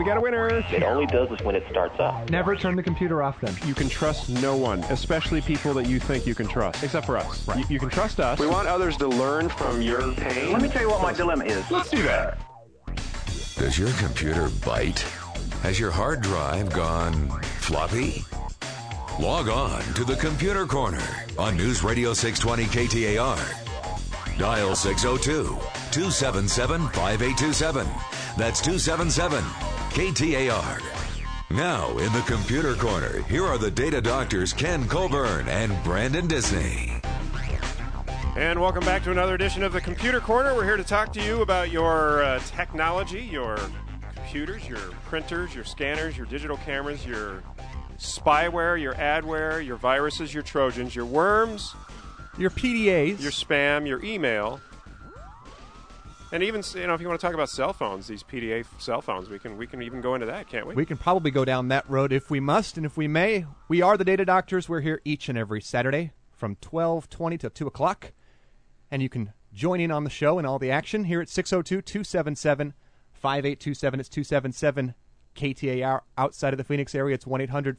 we got a winner. It only does this when it starts up. Never turn the computer off then. You can trust no one, especially people that you think you can trust, except for us. Right. You can trust us. We want others to learn from your pain. Let me tell you what my dilemma is. Let's do that. Does your computer bite? Has your hard drive gone floppy? Log on to the Computer Corner on News Radio 620 KTAR. Dial 602-277-5827. That's 277-KTAR. Now in the Computer Corner, here are the data doctors Ken Colburn and Brandon Disney. And welcome back to another edition of the Computer Corner. We're here to talk to you about your technology, your computers, your printers, your scanners, your digital cameras, your spyware, your adware, your viruses, your Trojans, your worms, your PDAs, your spam, your email. And even, if you want to talk about cell phones, these PDA cell phones, we can even go into that, can't we? We can probably go down that road if we must and if we may. We are the Data Doctors. We're here each and every Saturday from 12:20 to 2 o'clock. And you can join in on the show and all the action here at 602-277-5827. It's 277 KTAR. Outside of the Phoenix area, it's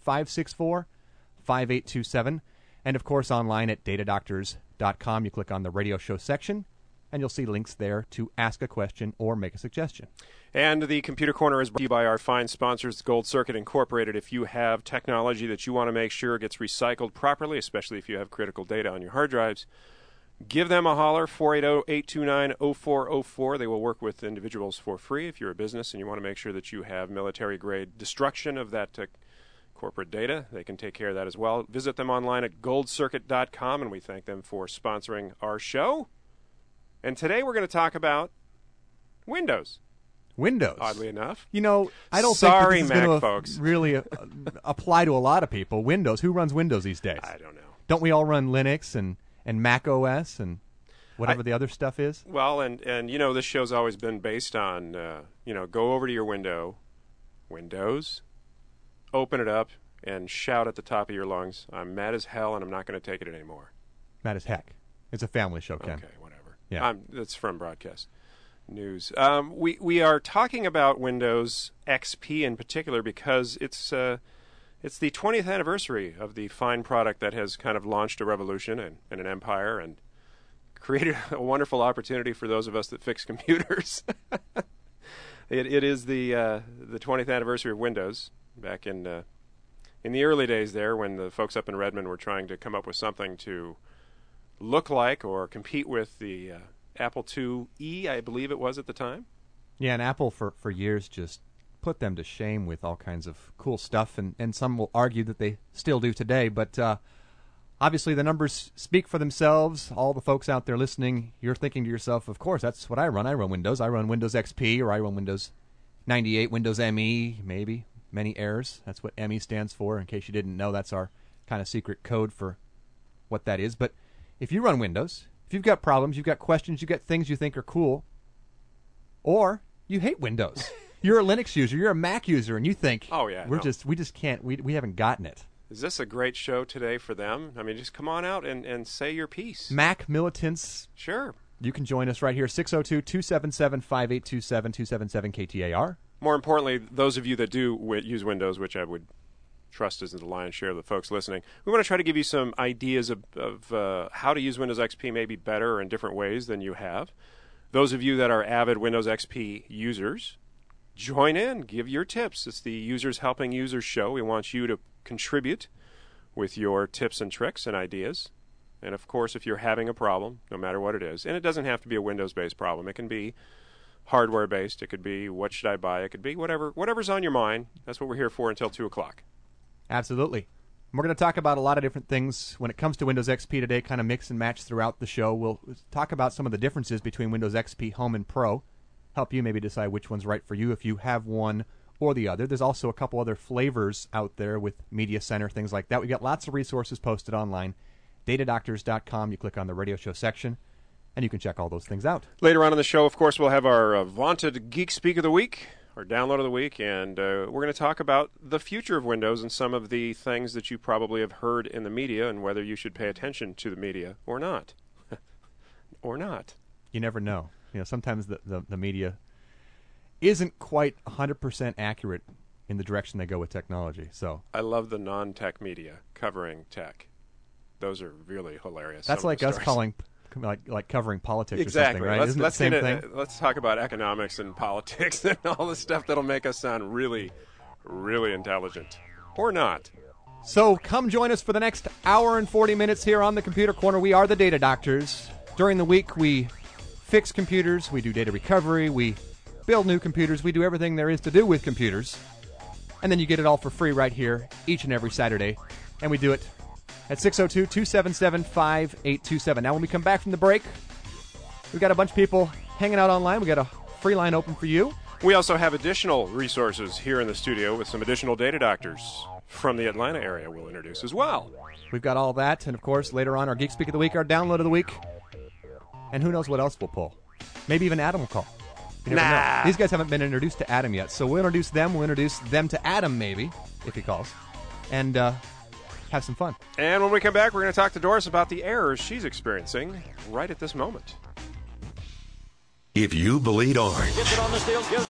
1-800-564-5827. And, of course, online at datadoctors.com. You click on the radio show section, and you'll see links there to ask a question or make a suggestion. And the Computer Corner is brought to you by our fine sponsors, Gold Circuit Incorporated. If you have technology that you want to make sure gets recycled properly, especially if you have critical data on your hard drives, give them a holler, 480-829-0404. They will work with individuals for free if you're a business and you want to make sure that you have military-grade destruction of that corporate data. They can take care of that as well. Visit them online at goldcircuit.com, and we thank them for sponsoring our show. And today we're going to talk about Windows. Windows. Oddly enough. I don't Sorry, think this is Mac going folks. to really apply to a lot of people. Windows. Who runs Windows these days? I don't know. Don't we all run Linux and Mac OS and whatever the other stuff is? Well, and this show's always been based on, go over to your Windows, open it up, and shout at the top of your lungs, I'm mad as hell and I'm not going to take it anymore. Mad as heck. It's a family show, Ken. Okay, whatever. Yeah. That's from Broadcast News. We are talking about Windows XP in particular because it's the 20th anniversary of the fine product that has kind of launched a revolution and an empire and created a wonderful opportunity for those of us that fix computers. It is the 20th anniversary of Windows back in the early days there when the folks up in Redmond were trying to come up with something to look like or compete with the Apple IIe, I believe it was at the time. Yeah, and Apple for years just put them to shame with all kinds of cool stuff, and some will argue that they still do today, but obviously the numbers speak for themselves. All the folks out there listening, you're thinking to yourself, of course, that's what I run. I run Windows. I run Windows XP, or I run Windows 98, Windows ME, maybe. Many errors. That's what ME stands for. In case you didn't know, that's our kind of secret code for what that is. But if you run Windows, if you've got problems, you've got questions, you've got things you think are cool, or you hate Windows. You're a Linux user, you're a Mac user, and you think, we just can't, we haven't gotten it. Is this a great show today for them? I mean, just come on out and say your piece. Mac militants. Sure. You can join us right here, 602-277-5827, 277-KTAR. More importantly, those of you that do use Windows, which I would trust is the lion's share of the folks listening, we want to try to give you some ideas of how to use Windows XP maybe better or in different ways than you have. Those of you that are avid Windows XP users, join in, give your tips. It's the Users Helping Users show. We want you to contribute with your tips and tricks and ideas. And, of course, if you're having a problem, no matter what it is, and it doesn't have to be a Windows-based problem. It can be hardware-based. It could be what should I buy. It could be whatever's on your mind. That's what we're here for until 2 o'clock. Absolutely. We're going to talk about a lot of different things when it comes to Windows XP today, kind of mix and match throughout the show. We'll talk about some of the differences between Windows XP Home and Pro, help you maybe decide which one's right for you if you have one or the other. There's also a couple other flavors out there with Media Center, things like that. We got lots of resources posted online. Datadoctors.com. You click on the radio show section, and you can check all those things out. Later on in the show, of course, we'll have our vaunted Geek Speak of the Week, our download of the week, and we're going to talk about the future of Windows and some of the things that you probably have heard in the media and whether you should pay attention to the media or not. Or not. You never know. Sometimes the media isn't quite 100% accurate in the direction they go with technology. So I love the non-tech media covering tech. Those are really hilarious. that's Some of like the us stories. calling like covering politics Exactly. or something, right? Let's, Isn't it let's, the same get thing? it- let's talk about economics and politics and all the stuff that'll make us sound really, really intelligent. Or not. So come join us for the next hour and 40 minutes here on the Computer Corner. We are the Data Doctors. During the week, we fix computers, we do data recovery, we build new computers, we do everything there is to do with computers. And then you get it all for free right here each and every Saturday. And we do it at 602-277-5827. Now, when we come back from the break, we've got a bunch of people hanging out online. We got a free line open for you. We also have additional resources here in the studio with some additional data doctors from the Atlanta area we'll introduce as well. We've got all that. And, of course, later on, our Geek Speak of the Week, our Download of the Week. And who knows what else we'll pull. Maybe even Adam will call. You never know. These guys haven't been introduced to Adam yet. So we'll introduce them. We'll introduce them to Adam, maybe, if he calls. And have some fun. And when we come back, we're going to talk to Doris about the errors she's experiencing right at this moment. If you bleed orange,